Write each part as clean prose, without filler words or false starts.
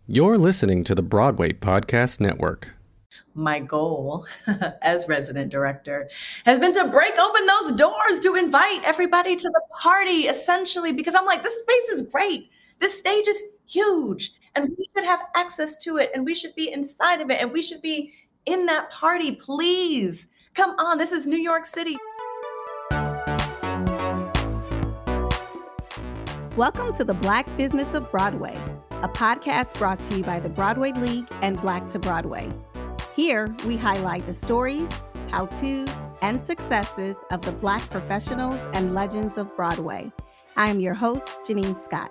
You're listening to the Broadway Podcast Network. My goal as resident director has been to break open those doors to invite everybody to the party, essentially, because I'm like, this space is great. This stage is huge, and we should have access to it, and we should be inside of it, and we should be in that party. Please, come on. This is New York City. Welcome to the Black Business of Broadway, a podcast brought to you by the Broadway League and Black to Broadway. Here, we highlight the stories, how-tos, and successes of the Black professionals and legends of Broadway. I am your host, Janine Scott.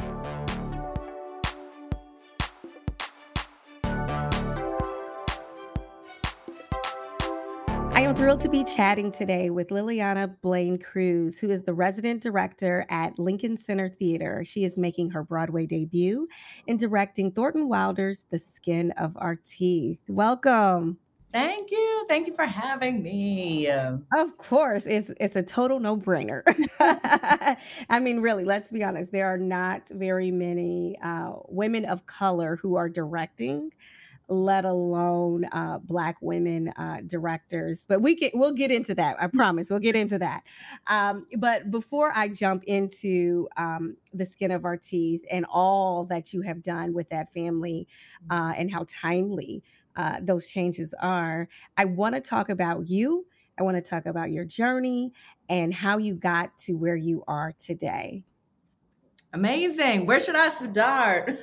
I am thrilled to be chatting today with Liliana Blaine Cruz, who is the resident director at Lincoln Center Theater. She is making her Broadway debut in directing Thornton Wilder's The Skin of Our Teeth. Welcome. Thank you. Thank you for having me. Of course, it's a total no-brainer. I mean, really, let's be honest. There are not very many women of color who are directing, let alone Black women directors. But we'll get into that. I promise we'll get into that. But before I jump into The Skin of Our Teeth and all that you have done with that family and how timely those changes are, I want to talk about you. I want to talk about your journey and how you got to where you are today. Amazing. Where should I start?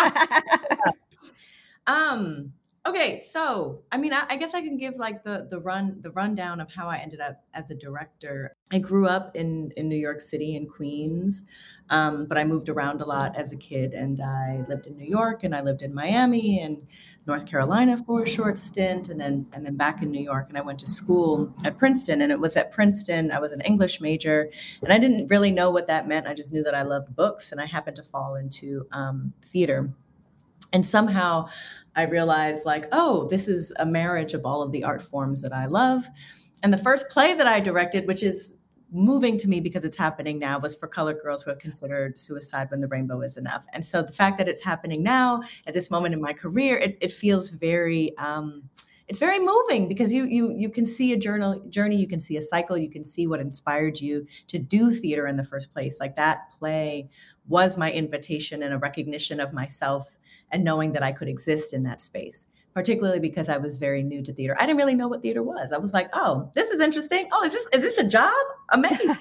Okay, so I mean, I guess I can give like the rundown of how I ended up as a director. I grew up in New York City in Queens, but I moved around a lot as a kid, and I lived in New York, and I lived in Miami and North Carolina for a short stint, and then back in New York. And I went to school at Princeton, and it was at Princeton. I was an English major, and I didn't really know what that meant. I just knew that I loved books, and I happened to fall into theater. And somehow I realized like, oh, this is a marriage of all of the art forms that I love. And the first play that I directed, which is moving to me because it's happening now, was For Colored Girls Who Have Considered Suicide When the Rainbow Is Enough. And so the fact that it's happening now at this moment in my career, it feels very, it's very moving because you can see a journey, you can see a cycle, you can see what inspired you to do theater in the first place. Like that play was my invitation and a recognition of myself and knowing that I could exist in that space, particularly because I was very new to theater. I didn't really know what theater was. I was like, oh, this is interesting. Oh, is this a job? Amazing.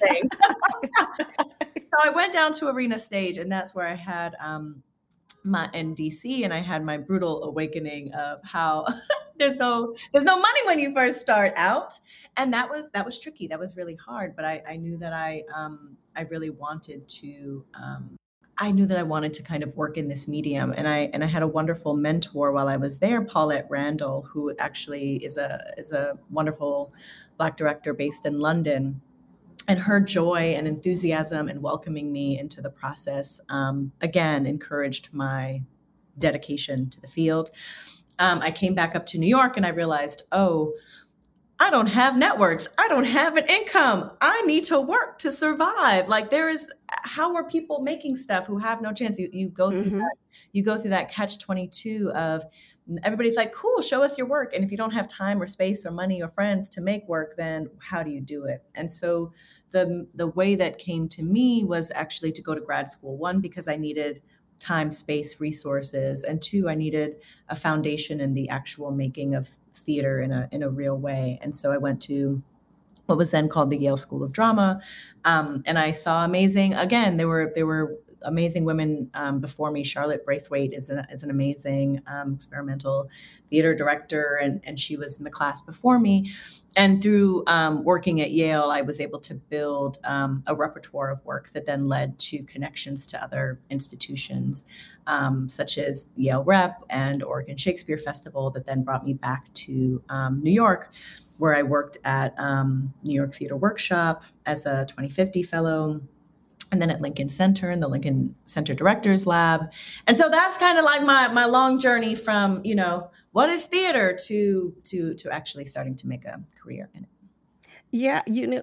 So I went down to Arena Stage, and that's where I had my in DC, and I had my brutal awakening of how there's no money when you first start out. And that was tricky. That was really hard. But I knew that I really wanted to I knew that I wanted to kind of work in this medium, and I had a wonderful mentor while I was there, Paulette Randall, who actually is a wonderful Black director based in London. And her joy and enthusiasm and welcoming me into the process, again, encouraged my dedication to the field. I came back up to New York and I realized, oh, I don't have networks. I don't have an income. I need to work to survive. Like how are people making stuff who have no chance? You go through that. You go through that catch-22 of everybody's like, cool, show us your work. And if you don't have time or space or money or friends to make work, then how do you do it? And so the way that came to me was actually to go to grad school. One, because I needed time, space, resources, and two, I needed a foundation in the actual making of theater in a real way. And so I went to what was then called the Yale School of Drama, and I saw amazing. Again, there were amazing women before me. Charlotte Braithwaite is an amazing experimental theater director, and she was in the class before me. And through working at Yale, I was able to build a repertoire of work that then led to connections to other institutions, such as Yale Rep and Oregon Shakespeare Festival, that then brought me back to New York, where I worked at New York Theater Workshop as a 2050 fellow, and then at Lincoln Center in the Lincoln Center Directors Lab. And so that's kind of like my long journey from, what is theater to actually starting to make a career in it. Yeah,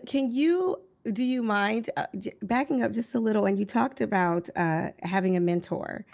do you mind backing up just a little? And you talked about having a mentor.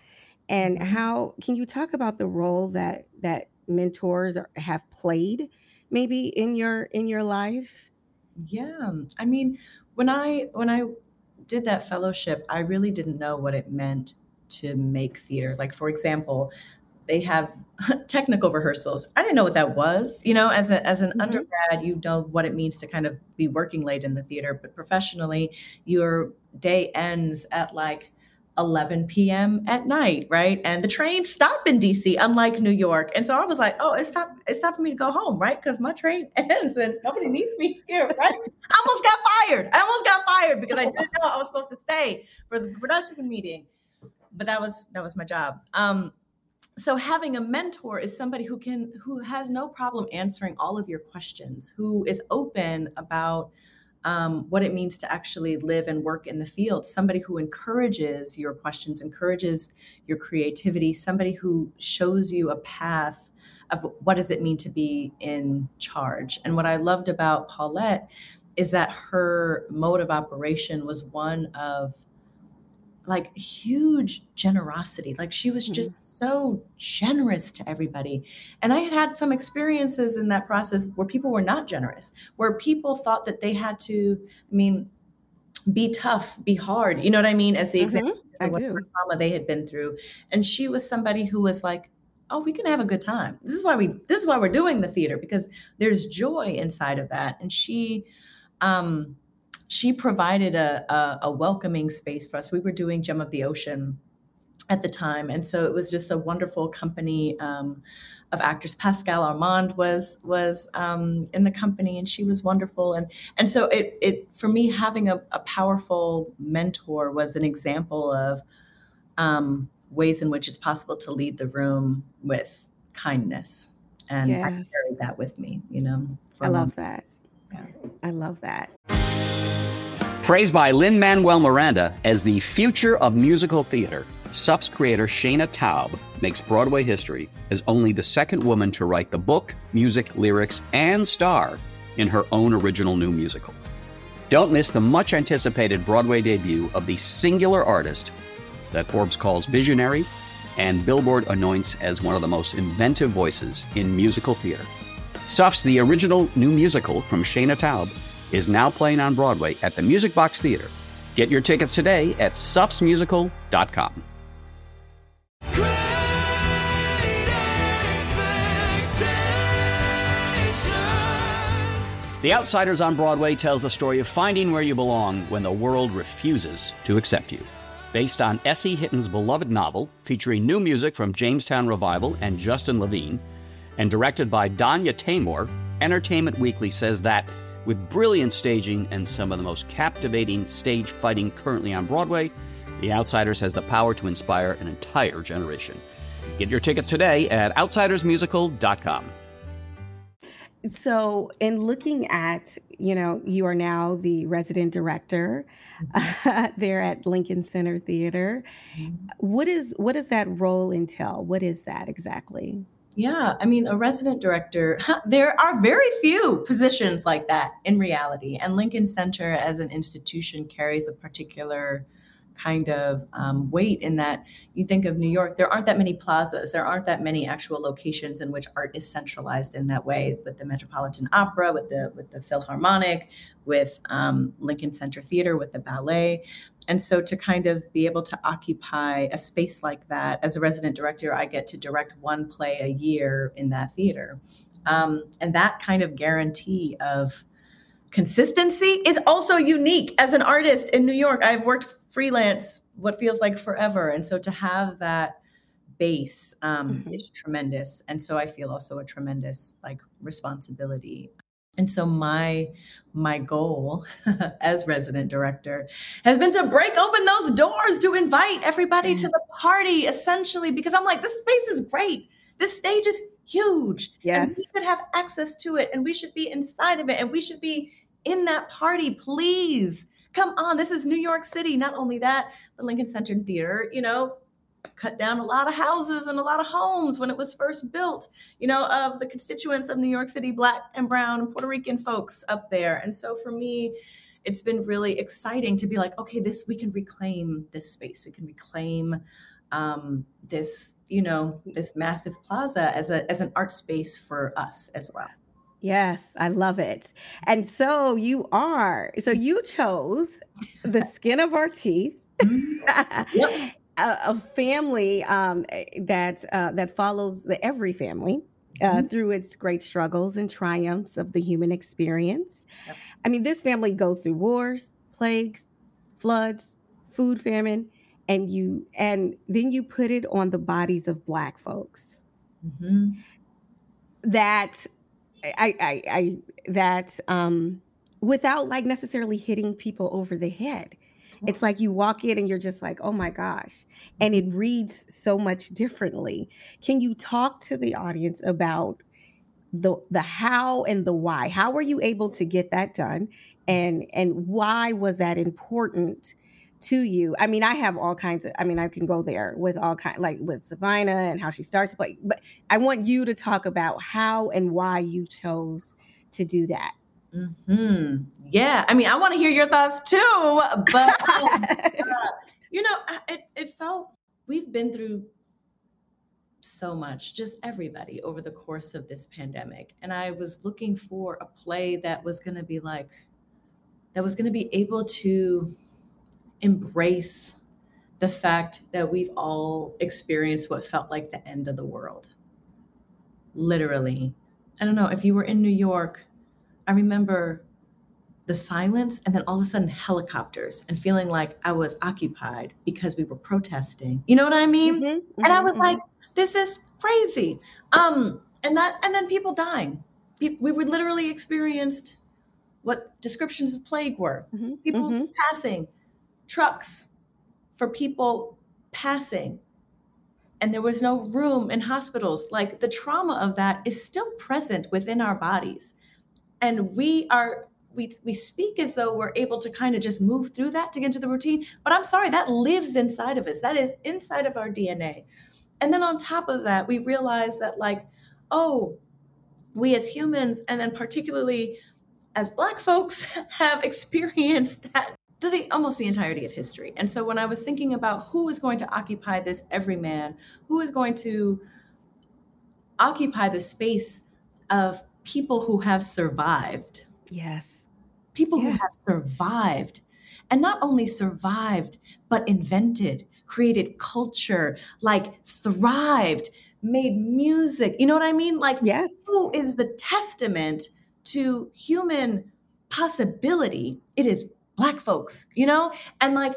And Mhm. how can you talk about the role that mentors have played maybe in your life? Yeah. I mean, when I did that fellowship, I really didn't know what it meant to make theater. Like, for example, they have technical rehearsals. I didn't know what that was. As an Mhm. undergrad, you know what it means to kind of be working late in the theater, but professionally, your day ends at like 11 p.m. at night, right? And the trains stop in DC, unlike New York. And so I was like, oh, it's time for me to go home, right? Because my train ends and nobody needs me here, right? I almost got fired because I didn't know I was supposed to stay for the production meeting. But that was my job. So having a mentor is somebody who has no problem answering all of your questions, who is open about what it means to actually live and work in the field, somebody who encourages your questions, encourages your creativity, somebody who shows you a path of what does it mean to be in charge. And what I loved about Paulette is that her mode of operation was one of like huge generosity. Like she was Mhm. just so generous to everybody. And I had had some experiences in that process where people were not generous, where people thought that they had to, I mean, be tough, be hard. You know what I mean? As the example Mhm. I of whatever do. trauma they had been through. And she was somebody who was like, oh, we can have a good time. This is why we're doing the theater, because there's joy inside of that. And um, she provided a welcoming space for us. We were doing Gem of the Ocean at the time, and so it was just a wonderful company of actors. Pascal Armand was in the company, and she was wonderful. And so it for me, having a powerful mentor was an example of ways in which it's possible to lead the room with kindness, and I Yes. carried that with me, for I a long love that. time. I love that. Praised by Lin-Manuel Miranda as the future of musical theater, SUF's creator Shayna Taub makes Broadway history as only the second woman to write the book, music, lyrics, and star in her own original new musical. Don't miss the much-anticipated Broadway debut of the singular artist that Forbes calls visionary and Billboard anoints as one of the most inventive voices in musical theater. SUF's The Original New Musical from Shayna Taub is now playing on Broadway at the Music Box Theater. Get your tickets today at sufsmusical.com. The Outsiders on Broadway tells the story of finding where you belong when the world refuses to accept you. Based on S.E. Hitton's beloved novel, featuring new music from Jamestown Revival and Justin Levine, and directed by Danya Tamor, Entertainment Weekly says that with brilliant staging and some of the most captivating stage fighting currently on Broadway, The Outsiders has the power to inspire an entire generation. Get your tickets today at outsidersmusical.com. So, in looking at, you are now the resident director Mhm. there at Lincoln Center Theater. Mhm. What does that role entail? What is that exactly? Yeah, I mean, a resident director, there are very few positions like that in reality. And Lincoln Center as an institution carries a particular kind of weight in that you think of New York, there aren't that many plazas, there aren't that many actual locations in which art is centralized in that way, with the Metropolitan Opera, with the Philharmonic, with Lincoln Center Theater, with the ballet. And so to kind of be able to occupy a space like that as a resident director, I get to direct one play a year in that theater. And that kind of guarantee of consistency is also unique as an artist in New York. I've worked freelance what feels like forever. And so to have that base Mhm. is tremendous. And so I feel also a tremendous like responsibility. And so my goal as resident director has been to break open those doors, to invite everybody to Yes. the party, essentially, because I'm like, this space is great. This stage is huge, and we Yes. should have access to it, and we should be inside of it, and we should be in that party. Please come on. This is New York City. Not only that, but Lincoln Center Theater, cut down a lot of houses and a lot of homes when it was first built, of the constituents of New York City, Black and brown and Puerto Rican folks up there. And so for me, it's been really exciting to be like, okay, we can reclaim this space. We can reclaim this, this massive plaza as an art space for us as well. Yes, I love it. And so you chose the skin of our teeth, Mhm. Yep. a family that follows every family Mhm. through its great struggles and triumphs of the human experience. Yep. I mean, this family goes through wars, plagues, floods, food famine, and then you put it on the bodies of Black folks Mhm. that I that without like necessarily hitting people over the head. Yep. It's like you walk in and you're just like, "Oh my gosh." And Mhm. it reads so much differently. Can you talk to the audience about the how and the why? How were you able to get that done? And why was that important to you? I mean, I have all kinds of, I mean, I can go there with all kind, like with Sabina and how she starts to play, but I want you to talk about how and why you chose to do that. Yeah, I mean, I want to hear your thoughts too, but it felt we've been through so much, just everybody over the course of this pandemic, and I was looking for a play that was going to be able to embrace the fact that we've all experienced what felt like the end of the world. Literally. I don't know if you were in New York. I remember the silence and then all of a sudden helicopters and feeling like I was occupied because we were protesting. You know what I mean? Mhm, And I mhm, was like, mhm. this is crazy. And then people dying. We were literally experienced what descriptions of plague were. Mhm, People mhm. passing, trucks for people passing, and there was no room in hospitals. Like the trauma of that is still present within our bodies. And we speak as though we're able to kind of just move through that to get into the routine. But I'm sorry, that lives inside of us. That is inside of our DNA. And then on top of that, we realize that like, oh, we as humans, and then particularly as Black folks, have experienced that through almost the entirety of history. And so when I was thinking about who is going to occupy this everyman, who is going to occupy the space of people who have survived, Yes. people who Yes. have survived, and not only survived, but invented, created culture, like thrived, made music. You know what I mean? Like, Yes. who is the testament to human possibility? It is Black folks, and like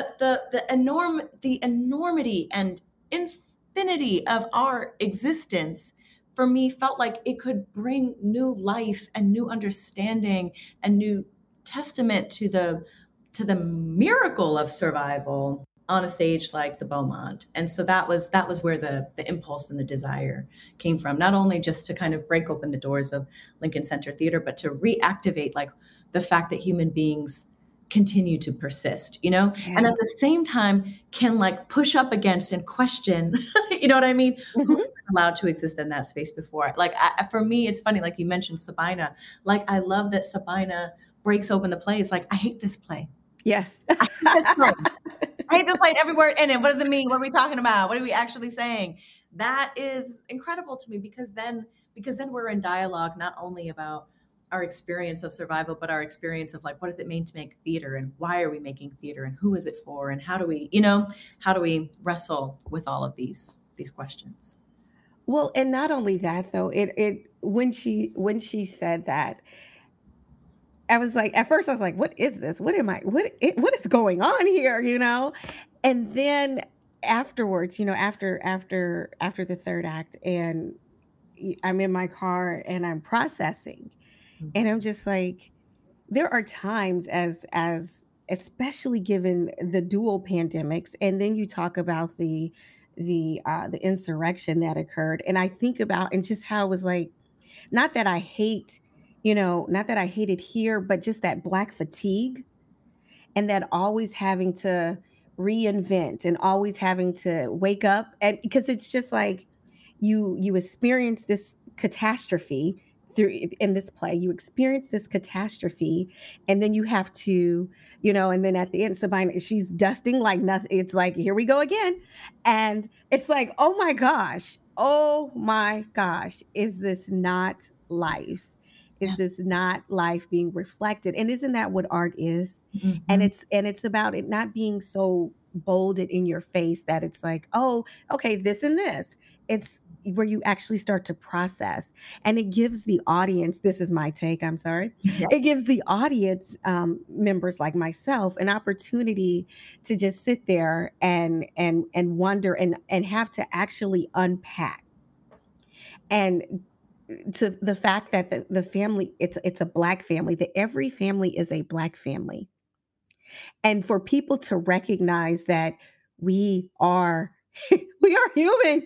the enormity and infinity of our existence for me felt like it could bring new life and new understanding and new testament to the miracle of survival on a stage like the Beaumont. And so that was where the impulse and the desire came from, not only just to kind of break open the doors of Lincoln Center Theater, but to reactivate like the fact that human beings continue to persist, and Yeah. at the same time can like push up against and question, you know what I mean? Who's Mhm. been allowed to exist in that space before? Like for me, it's funny, like you mentioned Sabina. Like I love that Sabina breaks open the play. It's like, I hate this play. Yes. I hate this play. I hate this play and every word in it. What does it mean? What are we talking about? What are we actually saying? That is incredible to me because then we're in dialogue not only about our experience of survival, but our experience of like, what does it mean to make theater and why are we making theater and who is it for and how do we wrestle with all of these questions? Well, and not only that though, it when she said that, I was like, at first I was like, what is this? What is going on here, And then afterwards, after the third act and I'm in my car and I'm processing and I'm just like, there are times as especially given the dual pandemics, and then you talk about the insurrection that occurred, and I think about and just how it was like, not that I hate, not that I hate it here, but just that Black fatigue and that always having to reinvent and always having to wake up, and because it's just like you experience this catastrophe through in this play, you experience this catastrophe, and then you have to, and then at the end, Sabina, she's dusting like nothing. It's like, here we go again. And it's like, oh my gosh, is this not life? Yeah. Is this not life being reflected? And isn't that what art is? And Mhm. it's about it not being so bolded in your face that it's like, oh, okay, this and this. It's where you actually start to process, and it gives the audience, this is my take, I'm sorry, Yeah. it gives the audience, members like myself, an opportunity to just sit there and wonder and have to actually unpack. And to the fact that the family, it's a black family, that every family is a black family, and for people to recognize that we are we are human.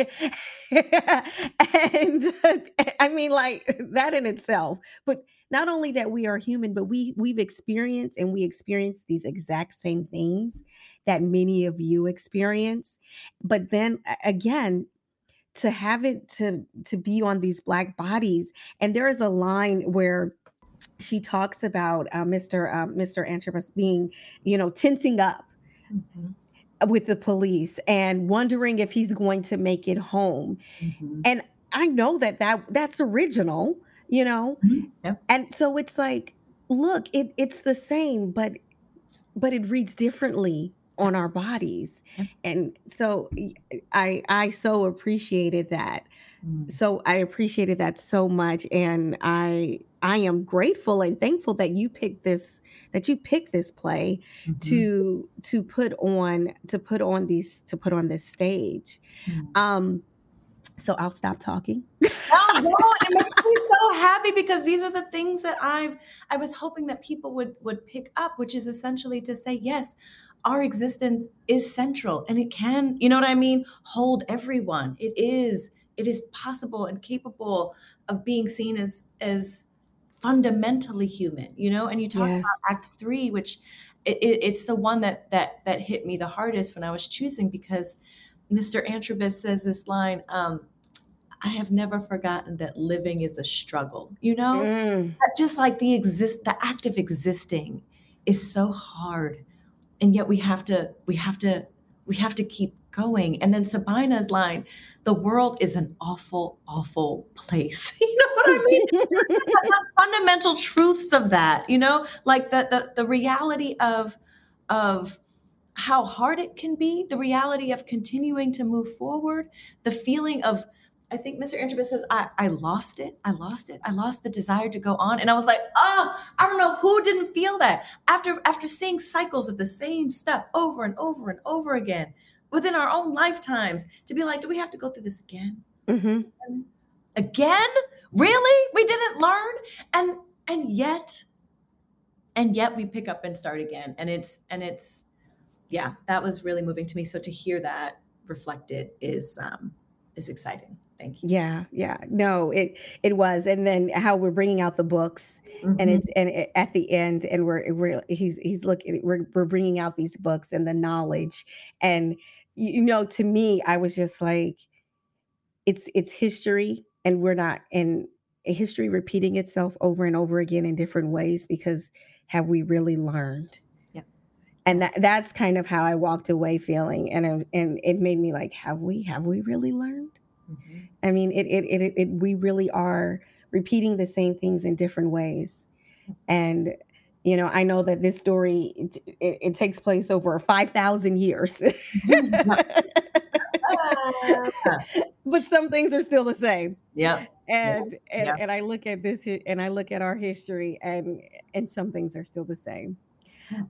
And I mean, like, that in itself. But not only that we are human, but we've experienced, and we experience these exact same things that many of you experience. But then again, to have it to be on these black bodies. And there is a line where she talks about Mr. Antrobus being, tensing up Mhm. with the police and wondering if he's going to make it home. Mhm. And I know that's original, you know. Mhm. Yep. And so it's like, look, it's the same, but it reads differently Yep. on our bodies. Yep. And so I so appreciated that. Mm. So I appreciated that so much, and I am grateful and thankful that you picked this play Mhm. to put on this stage. Mm. Um, so I'll stop talking. No, it makes me so happy because these are the things that I was hoping that people would pick up, which is essentially to say, yes, our existence is central and it can, you know what I mean, hold everyone. It is possible and capable of being seen as fundamentally human, and you talk Yes. about Act 3, which it's the one that hit me the hardest when I was choosing, because Mr. Antrobus says this line, I have never forgotten that living is a struggle, Mm, That just like the act of existing is so hard, and yet we have to keep going. And then Sabina's line, the world is an awful, awful place. You know what I mean? The fundamental truths of that, like the reality of how hard it can be, the reality of continuing to move forward, the feeling of, I think Mr. Antrobus says, I lost it. I lost it. I lost the desire to go on. And I was like, oh, I don't know who didn't feel that after seeing cycles of the same stuff over and over and over again within our own lifetimes, to be like, do we have to go through this again? mhm. Again? Really? We didn't learn? And yet we pick up and start again. And it's yeah, that was really moving to me. So to hear that reflected is exciting. Thank you. Yeah, yeah. No, it was. And then how we're bringing out the books, and Mhm. at the end, and he's looking, we're bringing out these books and the knowledge. And to me, I was just like, it's history, and we're not in history repeating itself over and over again in different ways, because have we really learned? Yep. And that's kind of how I walked away feeling, and it made me like, have we really learned? Mhm. I mean, we really are repeating the same things in different ways. And, I know that this story, it takes place over 5,000 years. Mhm. Ah. But some things are still the same. Yep. Yep. Yep. And I look at and I look at our history, and some things are still the same. Yeah.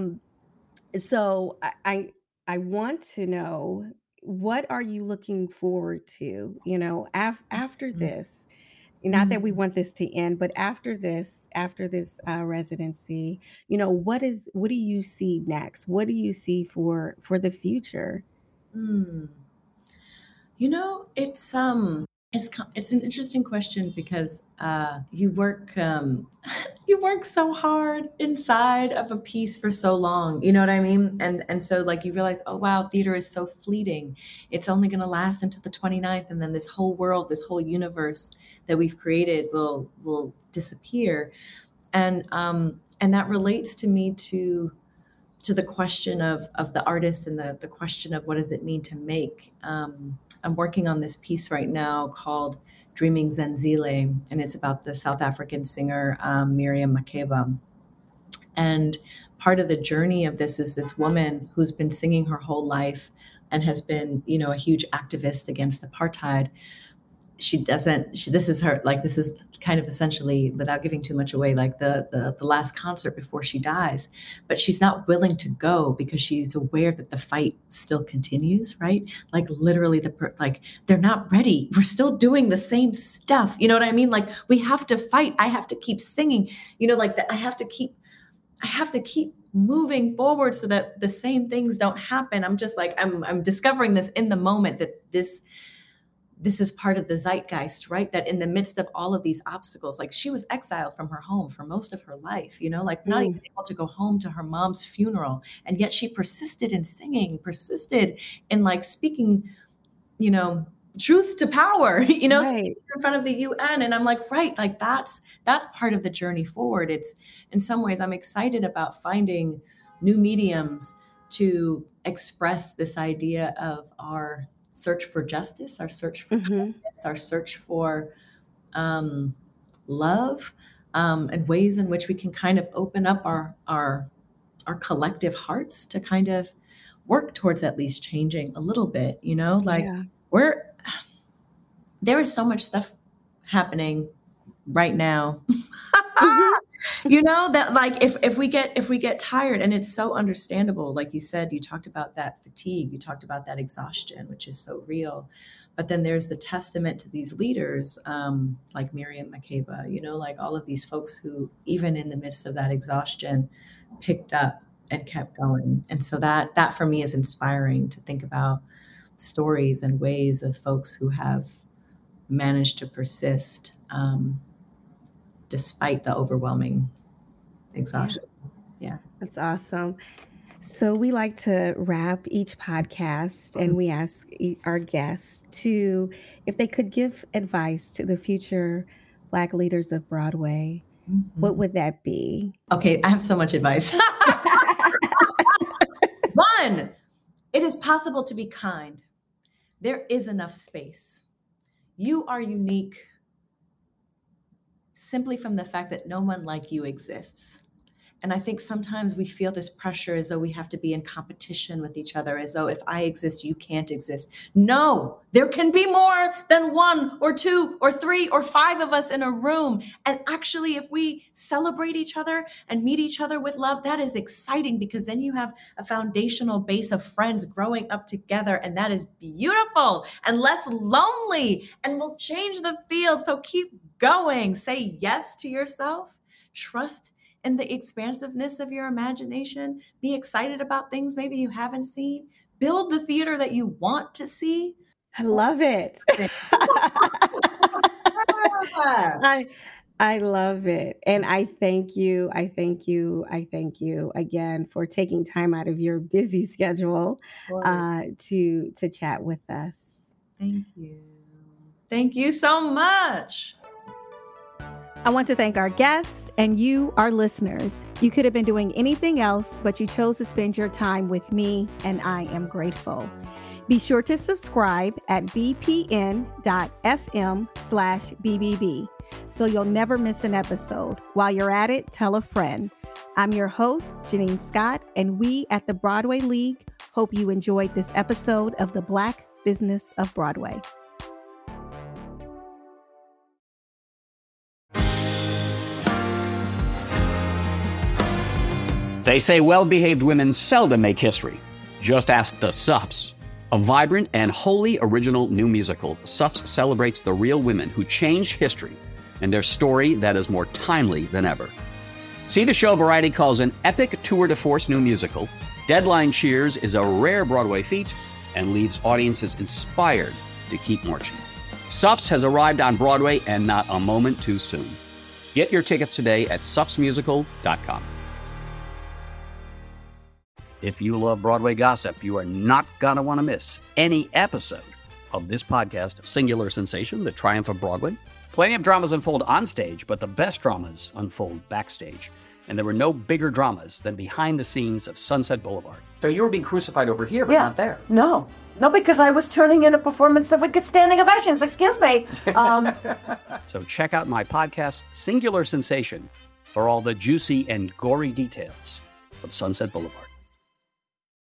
So I want to know, what are you looking forward to, after this? Not that we Mm. want this to end, but after this residency, what do you see next? What do you see for the future? Mm. It's It's an interesting question because you work so hard inside of a piece for so long, you know what I mean? And so like you realize, oh wow, theater is so fleeting. It's only going to last until the 29th, and then this whole world, this whole universe that we've created will disappear. And that relates to me to the question of the artist and the question of what does it mean to make. I'm working on this piece right now called Dreaming Zenzile, and it's about the South African singer Miriam Makeba. And part of the journey of this is this woman who's been singing her whole life and has been, a huge activist against apartheid. This is kind of essentially, without giving too much away, like the last concert before she dies, but she's not willing to go because she's aware that the fight still continues, right? Like literally they're not ready. We're still doing the same stuff. You know what I mean? Like we have to fight. I have to keep singing, I have to keep moving forward so that the same things don't happen. I'm just like, I'm discovering this in the moment that this is part of the zeitgeist, right? That in the midst of all of these obstacles, like she was exiled from her home for most of her life, like not even able to go home to her mom's funeral. And yet she persisted in singing, persisted in like speaking, truth to power, right. In front of the UN. And I'm like, right, like that's part of the journey forward. It's in some ways I'm excited about finding new mediums to express this idea of our search for justice, our search for kindness, our search for love, and ways in which we can kind of open up our collective hearts to kind of work towards at least changing a little bit, there is so much stuff happening right now. That like if we get tired, and it's so understandable, like you said, you talked about that fatigue, you talked about that exhaustion, which is so real. But then there's the testament to these leaders, like Miriam Makeba, like all of these folks who, even in the midst of that exhaustion, picked up and kept going. And so that for me is inspiring to think about stories and ways of folks who have managed to persist despite the overwhelming exhaustion. Yeah. That's awesome. So we like to wrap each podcast and we ask our guests if they could give advice to the future Black leaders of Broadway, what would that be? Okay, I have so much advice. One, it is possible to be kind. There is enough space. You are unique simply from the fact that no one like you exists. And I think sometimes we feel this pressure as though we have to be in competition with each other, as though if I exist, you can't exist. No, there can be more than one or two or three or five of us in a room. And actually, if we celebrate each other and meet each other with love, that is exciting, because then you have a foundational base of friends growing up together. And that is beautiful and less lonely and will change the field. So keep going. Say yes to yourself. Trust in the expansiveness of your imagination. Be excited about things maybe you haven't seen. Build the theater that you want to see. I love it. I love it. And I thank you again for taking time out of your busy schedule to chat with us. Thank you. Thank you so much. I want to thank our guests and you, our listeners. You could have been doing anything else, but you chose to spend your time with me, and I am grateful. Be sure to subscribe at bpn.fm/BBB so you'll never miss an episode. While you're at it, tell a friend. I'm your host, Janine Scott, and we at the Broadway League hope you enjoyed this episode of The Black Business of Broadway. They say well-behaved women seldom make history. Just ask the Suffs. A vibrant and wholly original new musical, Suffs celebrates the real women who changed history and their story that is more timely than ever. See the show Variety calls an epic tour de force new musical. Deadline cheers is a rare Broadway feat and leaves audiences inspired to keep marching. Suffs has arrived on Broadway, and not a moment too soon. Get your tickets today at suffsmusical.com. If you love Broadway gossip, you are not going to want to miss any episode of this podcast, Singular Sensation, The Triumph of Broadway. Plenty of dramas unfold on stage, but the best dramas unfold backstage. And there were no bigger dramas than behind the scenes of Sunset Boulevard. So you were being crucified over here, but not there. No, because I was turning in a performance that would get standing ovations. Excuse me. So check out my podcast, Singular Sensation, for all the juicy and gory details of Sunset Boulevard.